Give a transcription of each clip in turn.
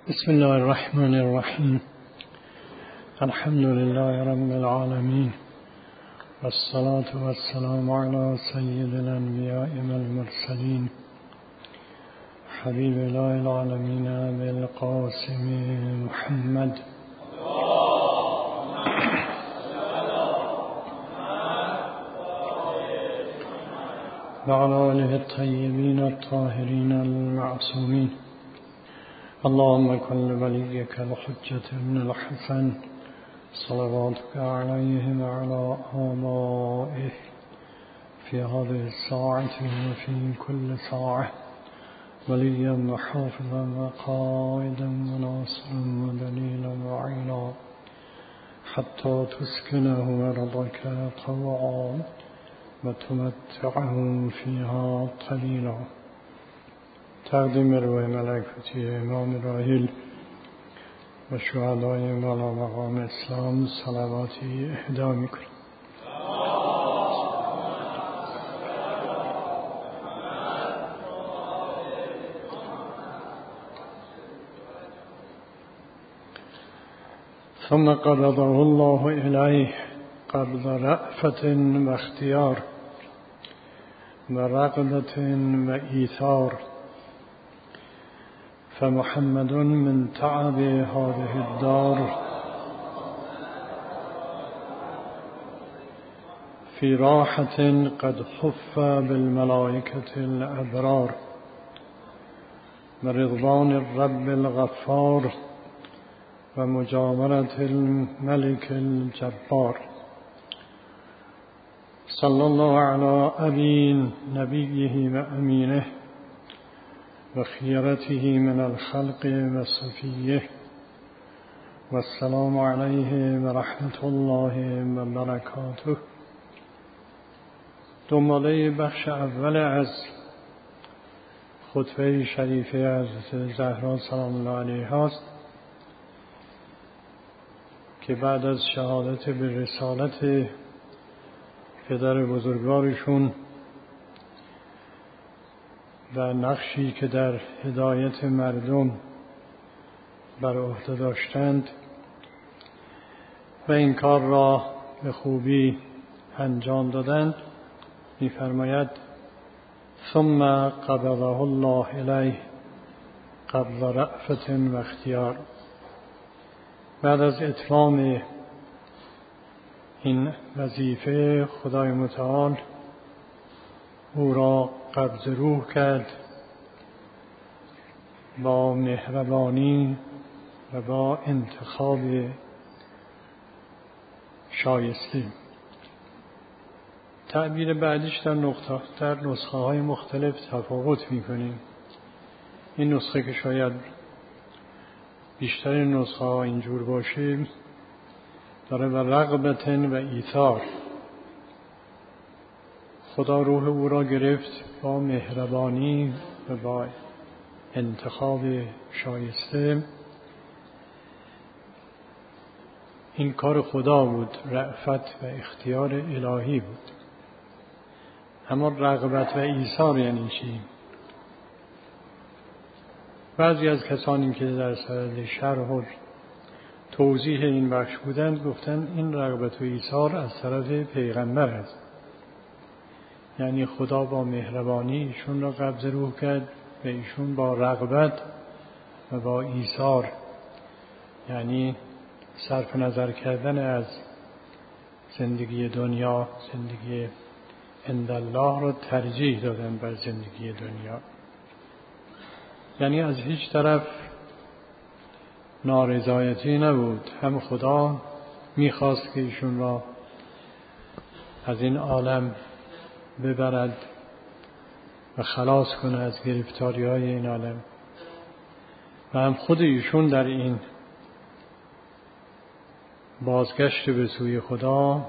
بسم الله الرحمن الرحیم. الحمد لله رب العالمین والصلاة والسلام على سید الانبیاء والمرسلین حبیب الله العالمین بالقاسم محمد وعلى آله الطیبین الطاهرین المعصومین. اللهم كن لوليك الحجة ابن الحسن صلواتك عليه وعلى آبائه في هذه الساعة وفي كل ساعة وليا وحافظا وقائدا وناصرا ودليلا وعينا حتى تسكنه أرضك طوعا وتمتعه فيها قليلا. تقدیم روح ملکوتی امام راحل و شهدای والا مقام اسلام صلواتی اهدا میکنم. ثم قبضه الله الیه قبض رأفة و اختیار و رغبة و ایثار. فمحمد من تعب هذه الدار في راحة قد حف بالملائكة الأبرار ورضوان الرب الغفار ومجاورة الملك الجبار. صلى الله على أبي نبيه وأمينه وخيرته من الخلق وصفيه والسلام عليه ورحمة الله وبركاته. دنباله بخش اول از خطبه شریفه از زهرا سلام الله علیها است که بعد از شهادت به رسالت پدر بزرگوارشون و نقشی که در هدایت مردم بر عهده داشتند و این کار را به خوبی انجام دادند، می‌فرماید ثم قبضه الله الیه قبض رأفة و اختیار. بعد از اتمام این وظیفه خدای متعال او را قبض روح کرد با مهربانی و با انتخاب شایسته. تعبیر بعدیش در نسخه های مختلف تفاوت می‌کنیم. این نسخه که شاید بیشتر نسخه ها اینجور باشه داره و رغبت و ایثار. خدا روح او را گرفت با مهربانی و با انتخاب شایسته. این کار خدا بود، رأفت و اختیار الهی بود. اما رغبت و ایثار یعنی چی؟ بعضی از کسانی که در صدد شرح و توضیح این بخش بودند گفتند این رغبت و ایثار از طرف پیغمبر است. یعنی خدا با مهربانی ایشون را قبض روح کرد و ایشون با رغبت و با ایثار، یعنی صرف نظر کردن از زندگی دنیا، زندگی عند الله را ترجیح دادن بر زندگی دنیا. یعنی از هیچ طرف نارضایتی نبود. هم خدا میخواست که ایشون را از این عالم ببرد و خلاص کنه از گرفتاری های این عالم و هم خود ایشون در این بازگشت به سوی خدا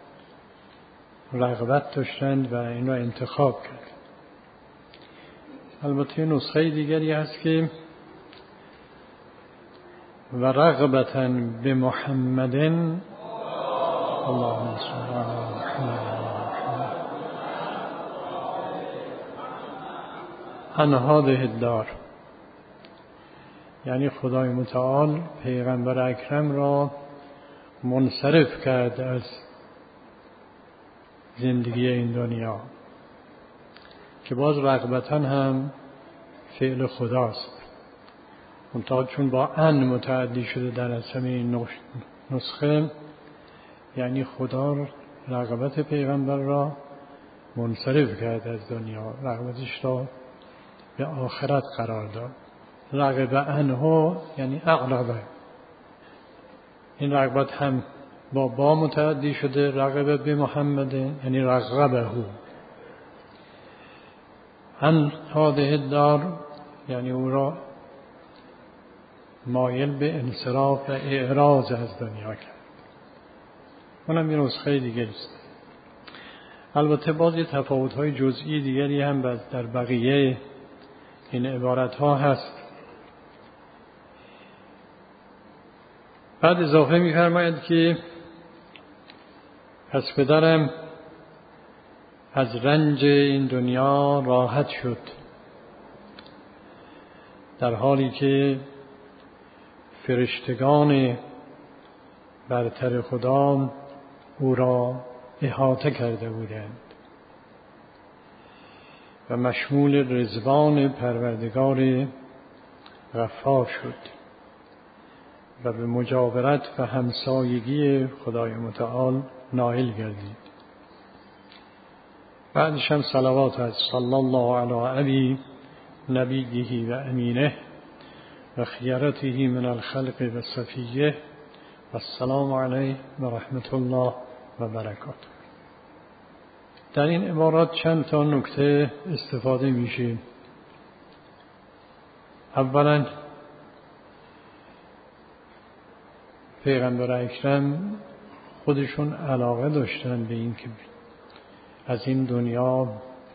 رغبت داشتند و این را انتخاب کرد. البته نسخه دیگری هست که و رغبتاً به محمد اللهم صل علی محمد عن هذه الدار. یعنی خدای متعال پیغمبر اکرم را منصرف کرد از زندگی این دنیا، که باز رغبتاً هم فعل خداست، منتها چون با ان متعدی شده در اسم این نسخه، یعنی خدا رغبت پیغمبر را منصرف کرد از دنیا، رغبتش را به آخرت قرار داد. رغب عنه یعنی اعرض، این رغبت هم با متعدی شده، رغب به محمد یعنی رغبه، عن هذه الدار یعنی او را مایل به انصراف و اعراض از دنیا کرد. اونم یه نسخه دیگه است. البته باز یه تفاوت‌های جزئی دیگری هم در بقیه این عبارت‌ها هست. بعد اضافه می‌فرماید که پس پدرم از رنج این دنیا راحت شد، در حالی که فرشتگان برتر خدا او را احاطه کرده بودند و مشمول رضوان پروردگار غفار شد و به مجاورت و همسایگی خدای متعال نائل گردید. بعدش هم صلوات از صلی الله علی ابی نبیه و امینه و خیرته من الخلق و صفیه و السلام علیه و رحمت الله و برکاته. در این عبارات چند تا نکته استفاده میشه. اولا پیغمبر اکرم خودشون علاقه داشتن به این که از این دنیا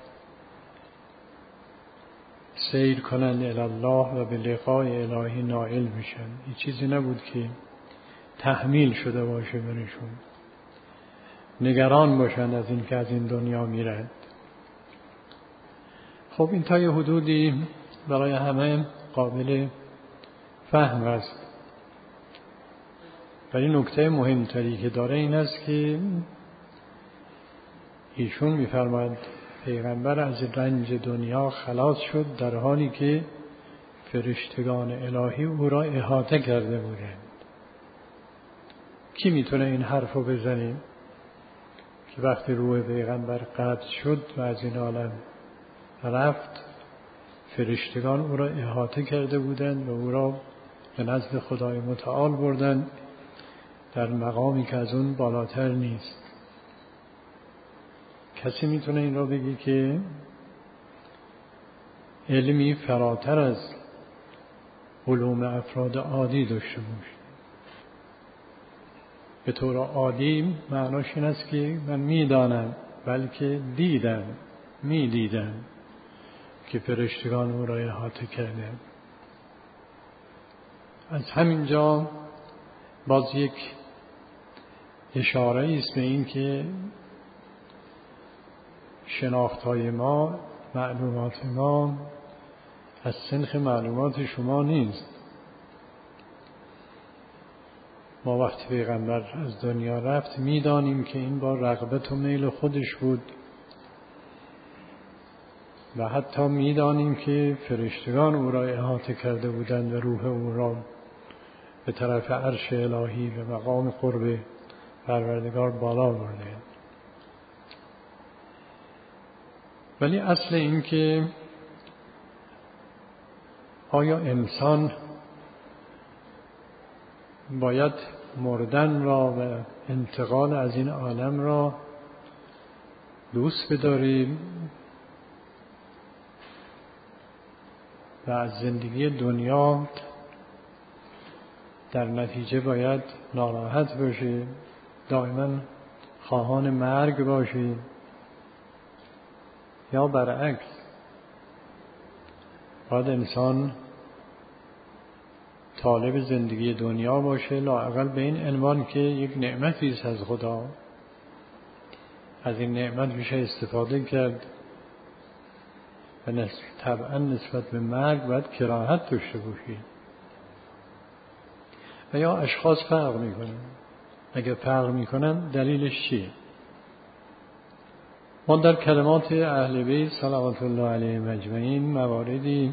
سیر کنند الی الله و به لقاء الهی نائل بشن. این چیزی نبود که تحمیل شده باشه برشون، نگران باشند از این که از این دنیا میرند. خب این تا یه حدودی برای همه قابل فهم است. ولی نکته مهمتری که داره این است که ایشون میفرماید پیغمبر از رنج دنیا خلاص شد در حالی که فرشتگان الهی او را احاطه کرده بودند. کی میتونه این حرفو بزنه که وقتی روح پیغمبر قطع شد و از این عالم رفت، فرشتگان او را احاطه کرده بودند و او را به نزد خدای متعال بردند در مقامی که از اون بالاتر نیست. کسی میتونه این را بگی که علمی فراتر از علوم افراد عادی داشته باشه؟ به طور عادی معناش این است که من میدانم، بلکه میدیدم که فرشتگان او را احاطه کرده. از همینجا باز یک اشاره است به این که شناخت‌های ما، معلومات ما از سنخ معلومات شما نیست. ما وقتی پیغمبر از دنیا رفت میدانیم که این با رغبت و میل خودش بود و حتی میدانیم که فرشتگان او را احاطه کرده بودند و روح او را به طرف عرش الهی و مقام قرب پروردگار بالا بردند. ولی اصل این که آیا انسان باید مردن را و انتقال از این عالم را دوست بداریم و از زندگی دنیا در نتیجه باید ناراحت باشه، دائما خواهان مرگ باشه، یا برعکس باید انسان طالب زندگی دنیا باشه، لااقل به این عنوان که یک نعمتی است از خدا، از این نعمت میشه استفاده کرد و طبعا نسبت به مرگ باید کراهت داشته باشی. و یا اشخاص فرق میکنن. اگر فرق میکنن دلیلش چیه؟ ما در کلمات اهل بیت صلوات الله علیهم اجمعین مواردی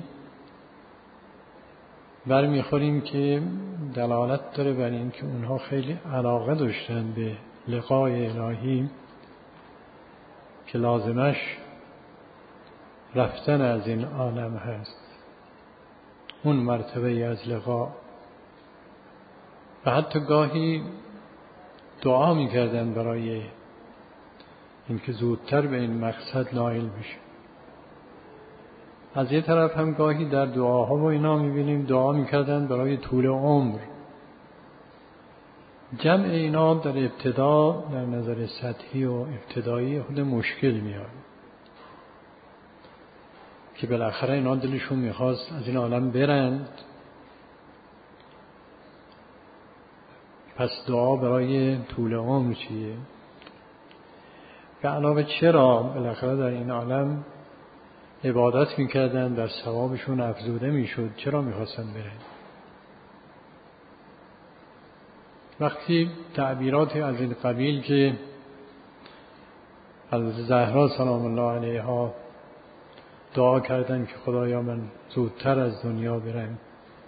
برمیخوریم که دلالت داره بر این که اونها خیلی علاقه داشتن به لقای الهی که لازمش رفتن از این عالم هست، اون مرتبه از لقا. و حتی گاهی دعا میکردن برای اینکه زودتر به این مقصد نائل بشه. از یه طرف هم گاهی در دعاها و اینا میبینیم دعا میکردن برای طول عمر. جمع اینا در ابتدا در نظر سطحی و ابتدایی خود مشکل میاد که بالاخره اینا دلشون میخواست از این عالم برند، پس دعا برای طول عمر چیه؟ و علاوه چرا بالاخره در این عالم عبادت میکردن، در ثوابشون افزوده میشد، چرا میخواستن برن؟ وقتی تعبیرات از این قبیل که از زهرا سلام الله علیها دعا کردن که خدایا من زودتر از دنیا برم،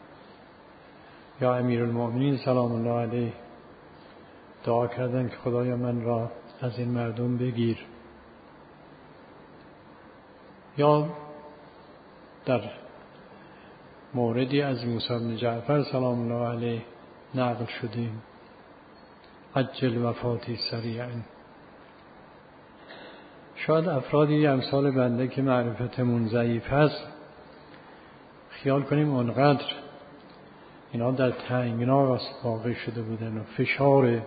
یا امیرالمؤمنین سلام الله علیه دعا کردن که خدایا من را از این مردم بگیر، یا در موردی از موسی بن جعفر سلام الله علیه نقل شدیم عجل وفاتی سریعا. شاید افرادی امثال بنده که معرفتمون ضعیف هست خیال کنیم اونقدر اینا در تنگنا واقع شده بودن و فشار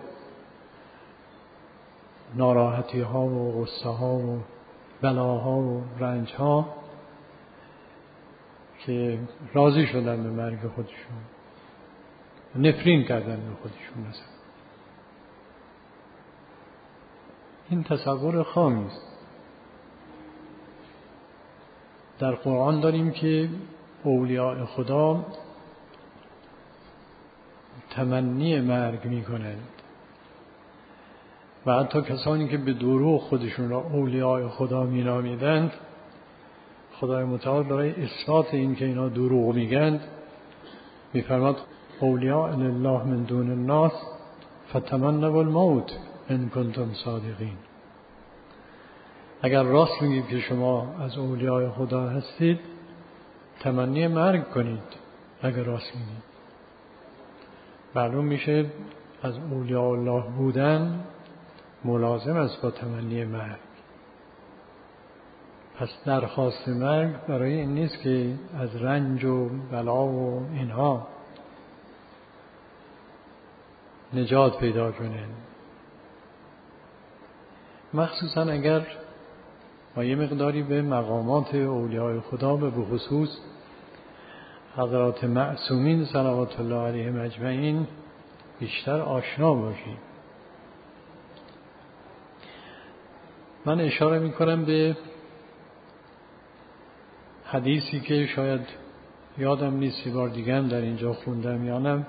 ناراحتی ها و غصه ها و بلاها و رنج ها که راضی شدن به مرگ خودشون، نفرین کردن به خودشون. مثلا این تصور خامی است. در قرآن داریم که اولیاء خدا تمنی مرگ می کنند و حتی کسانی که به دروغ خودشون را اولیاء خدا می نامیدند، خدای متعال برای اثبات این که اینا دروغ میگند میفرماد اولیاء لله من دون الناس فتمنوا الموت ان کنتم صادقین. اگر راست میگید که شما از اولیاء خدا هستید تمنی مرگ کنید. اگر راست میگید معلوم میشه از اولیاء الله بودن ملازم است با تمنی مرگ. پس درخواست مرگ برای این نیست که از رنج و بلا و اینها نجات پیدا کنن، مخصوصا اگر ما یه مقداری به مقامات اولیاء خدا و به خصوص حضرات معصومین صلوات الله علیهم اجمعین بیشتر آشنا باشیم. من اشاره میکنم به حدیثی که شاید یادم نیست یه بار دیگه هم در اینجا خوندم یا نه،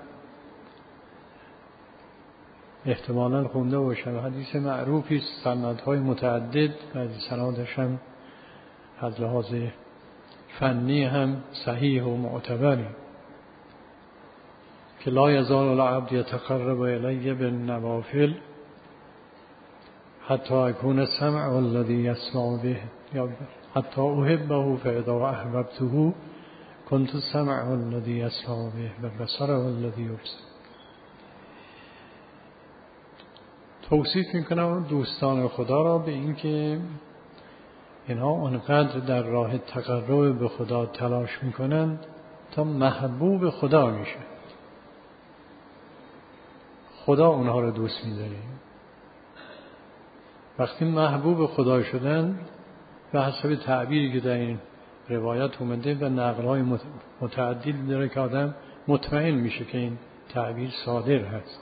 احتمالاً خونده باشم. حدیث معروفی است، سندهای متعدد، بعضی سندش هم از لحاظ فنی هم صحیح و معتبری، که لا یزال العبد یتقرب الی بالنوافل حتی اکون السمع الذی یسمع به، یا حتی احبه فاذا احببته كنت السمع الذی یسمع به و بصره الذی یبصر. توصیف میکنم دوستان خدا را به این که اینها اونقدر در راه تقرب به خدا تلاش میکنند تا محبوب خدا میشه. خدا اونها را دوست می‌داره. وقتی محبوب خدا شدن به حسب تعبیری که در این روایت اومده و نقل‌های متعدد داره که آدم مطمئن میشه که این تعبیر صادق هست.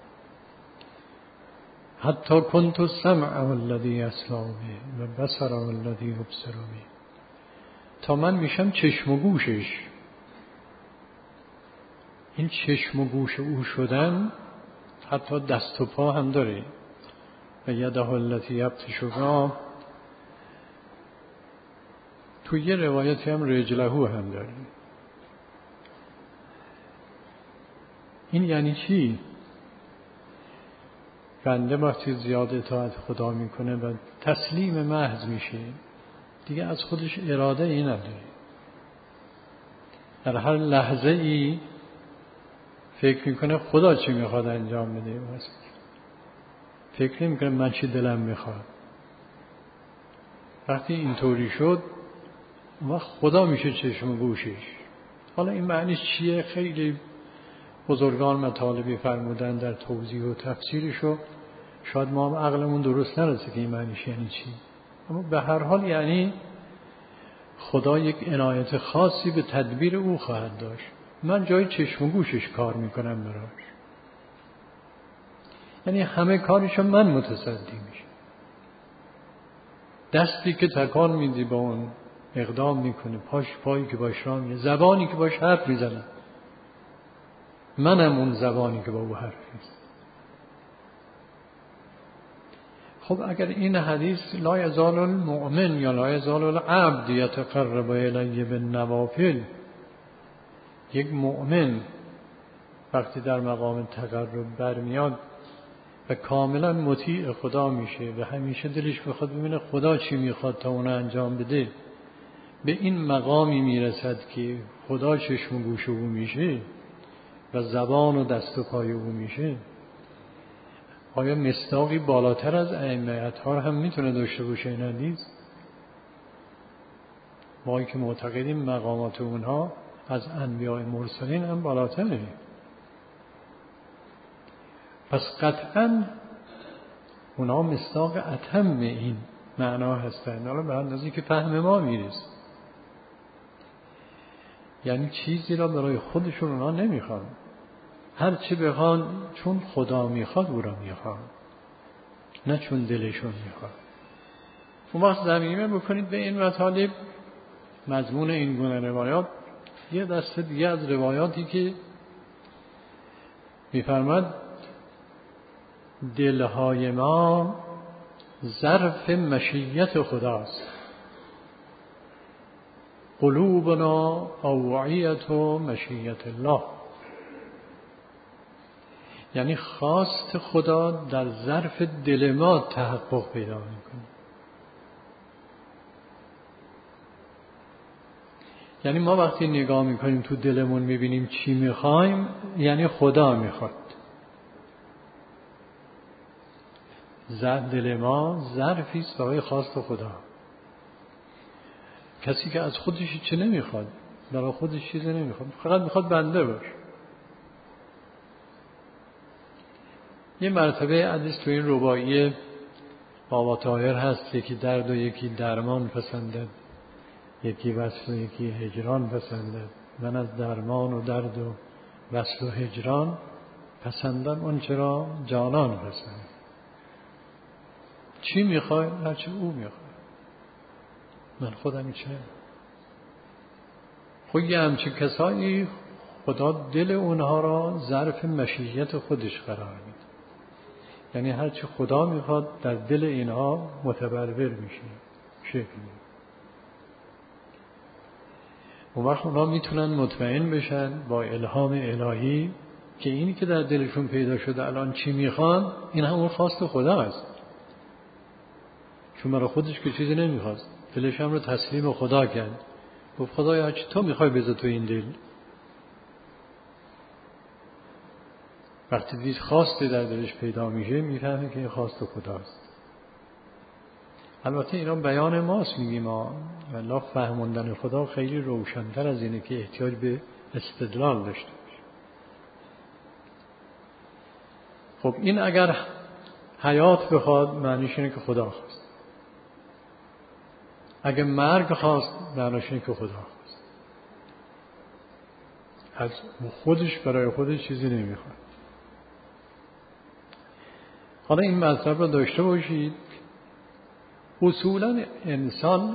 حتی کنت السمع الذی یسمع به و بصر الذی یبصر به، تا من میشم چشم و گوشش. این چشم و گوش او شدن حتی دست و پا هم داره. و یده التی یبطش بها، تو یه روایتی هم رجله هم داره. این یعنی چی؟ بنده وقتی زیاد اطاعت خدا میکنه و تسلیم محض میشه، دیگه از خودش اراده ای نداره. در هر لحظه ای فکر میکنه خدا چی میخواد انجام بده، فکر نمیکنه من چی دلم میخواد. وقتی اینطوری شد و خدا میشه چشم و گوشش. حالا این معنیش چیه؟ خیلی بزرگان مطالبی فرمودن در توضیح و تفسیرشو، شاید ما هم عقلمون درست نرسه که این معنیش یعنی چی، اما به هر حال یعنی خدا یک عنایت خاصی به تدبیر او خواهد داشت. من جای چشم و گوشش کار میکنم براش، یعنی همه کارشو من متصدی میشه. دستی که تکان میدی با اون اقدام میکنه، پایی که باش راه میره، زبانی که باش حرف میزنه، منم اون زبانی که با او حرف میزنه. خب اگر این حدیث لا یزال المؤمن یا لا یزال العبد یتقرب الی بالنوافل، یک مؤمن وقتی در مقام تقرب برمیاد و کاملا مطیع خدا میشه و همیشه دلش بخواد ببینه خدا چی میخواد تا اون انجام بده، به این مقامی میرسد که خدا چشم و گوش او میشه و زبان و دست و پای او میشه. آیا مصداقی بالاتر از ائمه اطهار هم میتونه داشته باشه این حدیث؟ ما که معتقدیم مقامات اونها از انبیاء مرسلین هم بالاتره، پس قطعا اونها مصداق اتم این معنا هستند. حالا به اندازی که فهم ما میرسه، یعنی چیزی را برای خودشون اونها نمیخوان، هر چی بخوان چون خدا میخواد او را میخوان، نه چون دلشون میخواد. اون وقت ضمیمه بکنید به این مطالب مضمون این گونه روایات. یه دسته دیگه از روایاتی که میفرماد دلهای ما ظرف مشیت خداست، قلوبنا اوعیت و مشیت الله، یعنی خواست خدا در ظرف دل ما تحقق پیدا میکنه. یعنی ما وقتی نگاه میکنیم تو دلمون میبینیم چی میخوایم، یعنی خدا میخواد. دل ما ظرفی است برای خواست خدا. کسی که از خودش چه نمیخواد، برای خودش چیزی نمیخواد، فقط میخواد بنده باشه. یه مرتبه حدیث تو این رباعی بابا طاهر هست، یکی درد و یکی درمان پسندد، یکی وصل و یکی هجران پسندد. من از درمان و درد و وصل و هجران پسندم اون چرا جانان پسند. چی میخوای؟ هرچی او میخوای، من خودم چه. خب یه همچه کسایی خدا دل اونها را ظرف مشیت خودش قرار میده، یعنی هرچی خدا میخواد در دل اینها متبرور میشه، شکل میده. اون وقت اونا میتونن مطمئن بشن با الهام الهی که اینی که در دلشون پیدا شده الان چی میخوان، این همون خواست خدا است، چون برای خودش که چیزی نمیخواست، دلش هم رو تسلیم خدا کرد، گفت خدایا هرچی تو میخوای بذار تو این دل. وقتی دید خواسته در دلش پیدا میشه، میفهمه که این خواست خداست. البته اینا بیان ماست، میگیم ما والله فهموندن خدا خیلی روشن‌تر از اینه که احتیاج به استدلال داشته باشه. خب این اگر حیات بخواد معنیش اینه که خدا خواست، اگر مرگ خواست معنیش اینه که خدا خواست، از خودش برای خودش چیزی نمیخواد. حالا این مطلب رو داشته باشید، اصولا انسان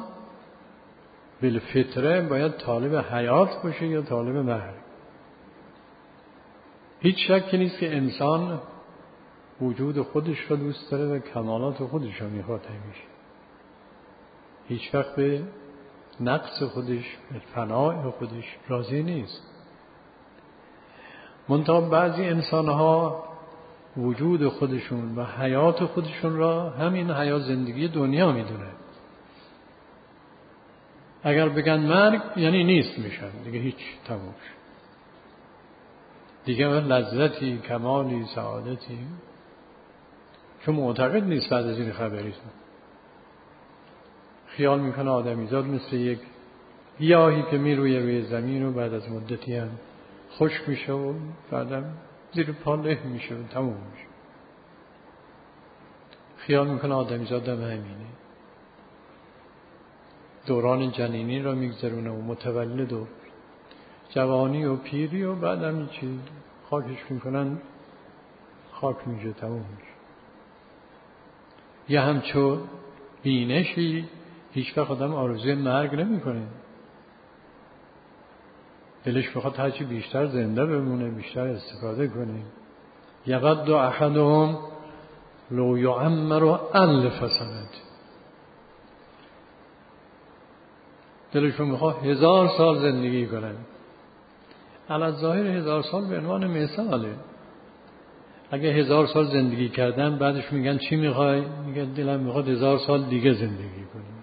بالفطره باید طالب حیات باشه یا طالب مرگ. هیچ شکی نیست که انسان وجود خودش رو دوست داره و کمالات خودش رو میخواد همیشه. هیچ وقت به نقص خودش، به فنای خودش راضی نیست. منتها بعضی انسانها وجود خودشون و حیات خودشون را همین حیات زندگی دنیا میدونه. اگر بگن مرگ یعنی نیست میشن دیگه، هیچ، تموم شد دیگه. لذتی، کمالی، سعادتی، چون معتقد نیست بعد از این خبری. خیال میکنه آدمیزاد مثل یک گیاهی که روی زمین و بعد از مدتی هم خشک میشه و بعدم زیر پا له میشه و تموم میشه. خیال میکنه آدمیزاد هم همینه، دوران جنینی را میگذرونه و متولد و جوانی و پیری و بعدم یه چیز خاکش میکنن، خاک میشه، تموم میشه. یه همچو بینشی هیچ وقت آدم آرزوی مرگ نمیکنه. دلش میخواد هرچی بیشتر زنده بمونه، بیشتر استفاده کنه. یود احدهم لو یعمر 1000 سنه. دلش میخواد 1000 سال زندگی کنه. علی ظاهر 1000 سال به عنوان مثاله. اگه 1000 سال زندگی کردن بعدش میگن چی میخوای؟ میگن دلم میخواد 1000 سال دیگه زندگی کنیم.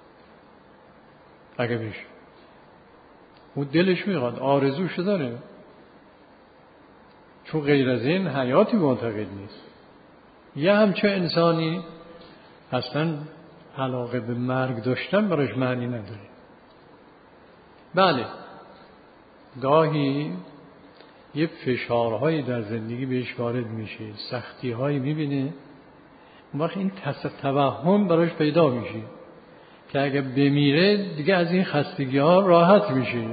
اگه بشه او دلش میخواد، آرزوش داره، چون غیر از این حیاتی معتقد نیست. یه همچه انسانی اصلا علاقه به مرگ داشتن براش معنی نداره. بله، گاهی یه فشارهایی در زندگی بهش وارد میشه، سختی‌هایی میبینه، اون وقت این توهم براش پیدا میشه که اگه بمیره دیگه از این خستگی‌ها راحت میشه.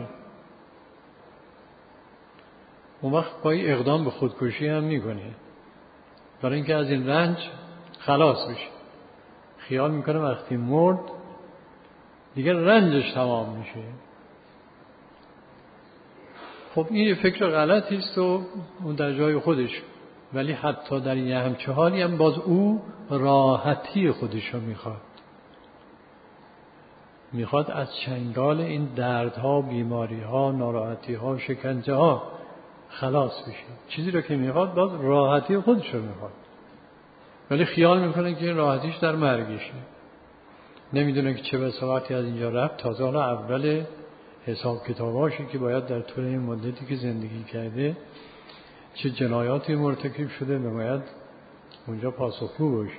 اون وقت پای اقدام به خودکشی هم میکنه برای اینکه از این رنج خلاص بشه. خیال میکنه وقتی مرد دیگه رنجش تمام میشه. خب این یه فکر غلطی است و اون در جای خودش، ولی حتی در یه همچه حالی هم باز او راحتی خودش رو میخواد از چنگال این دردها، بیماریها، ناراحتیها، شکنجه ها خلاص بشه. چیزی رو که میخواد باز راحتی خودش رو میخواد، ولی خیال میکنه که این راحتیش در مرگشه. نمیدونه که چه بساعتی از اینجا رفت تازه حالا اول حساب کتاباشی که باید در طول این مدتی که زندگی کرده چه جنایاتی مرتکب شده و باید اونجا پاسخگو باشه.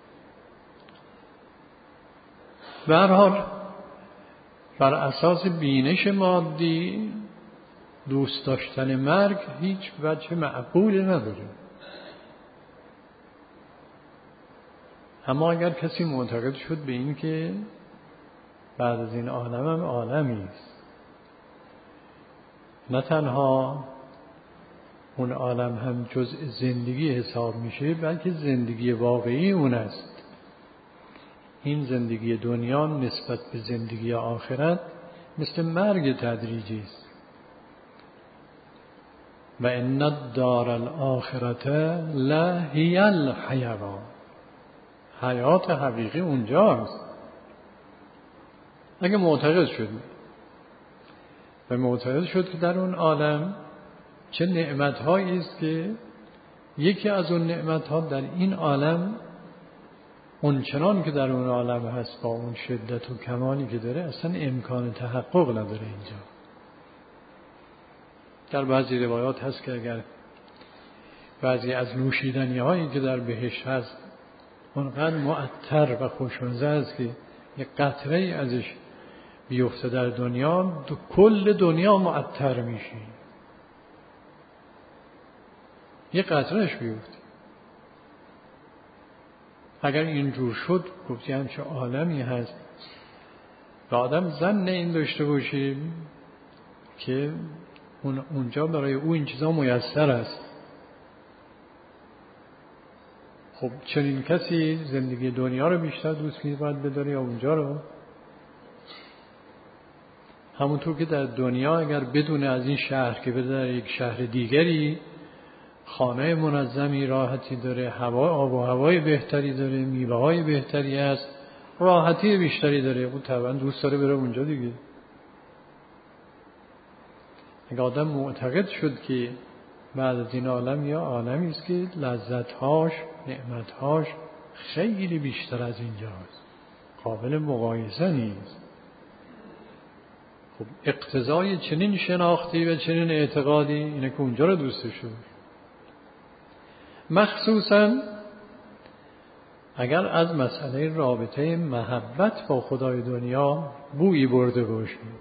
به هر حال بر اساس بینش مادی دوست داشتن مرگ هیچ وجه معقولی نداره. اما اگر کسی معتقد شد به این که بعد از این عالم هم عالمی است، نه تنها اون عالم هم جزء زندگی حساب میشه بلکه زندگی واقعی اون است. این زندگی دنیا نسبت به زندگی آخرت مثل مرگ تدریجی است. و ان الدار الاخرة لهی الحیوان. حیات حقیقی اونجاست. اگه معتقد شد و معتقد شد که در اون عالم چه نعمت‌هایی است که یکی از اون نعمت‌ها در این عالم اون چنان که در اون عالم هست با اون شدت و کمالی که داره اصلا امکان تحقق نداره اینجا. در بعضی روایات هست که اگر بعضی از نوشیدنی هایی که در بهشت هست اونقدر معطر و خوشمزه است که یک قطره ای ازش بیفته در دنیا کل دنیا معطر میشه. یک قطرهش بیفته. اگر اینجور شد گفتی همچه عالمی هست و آدم ظن این داشته باشه که اونجا برای او این چیزا میسر است. خب چنین کسی زندگی دنیا رو بیشتر دوست می‌داره بداره یا اونجا رو؟ همونطور که در دنیا اگر بدونه از این شهر که بره در یک شهر دیگری خانه منظمی، راحتی داره، آب و هوای بهتری داره، میوه های بهتری هست، راحتی بیشتری داره، اون طبعا دوست داره بره اونجا دیگه. اگه آدم معتقد شد که بعد از این عالم یا عالمی است که لذت‌هاش، نعمت‌هاش خیلی بیشتر از اینجاست، قابل مقایسه نیست، خب اقتضای چنین شناختی و چنین اعتقادی اینه که اونجا رو دوستش داشت. مخصوصاً اگر از مسئله رابطه محبت با خدای دنیا بویی برده باشیم،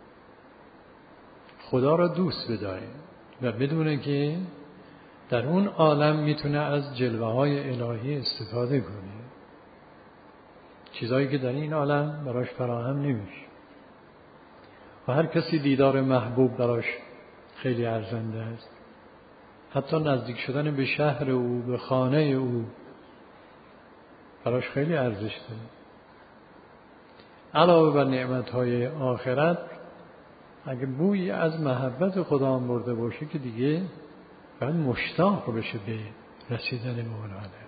خدا را دوست بداریم و بدونه که در اون عالم میتونه از جلوه های الهی استفاده کنه، چیزایی که در این عالم براش فراهم نمیشه. و هر کسی دیدار محبوب براش خیلی ارزنده است، حتی نزدیک شدن به شهر او، به خانه او براش خیلی ارزش داره. علاوه بر نعمت‌های آخرت، اگه بویی از محبت خدا هم برده باشه که دیگه باید مشتاق بشه به رسیدن مولانا.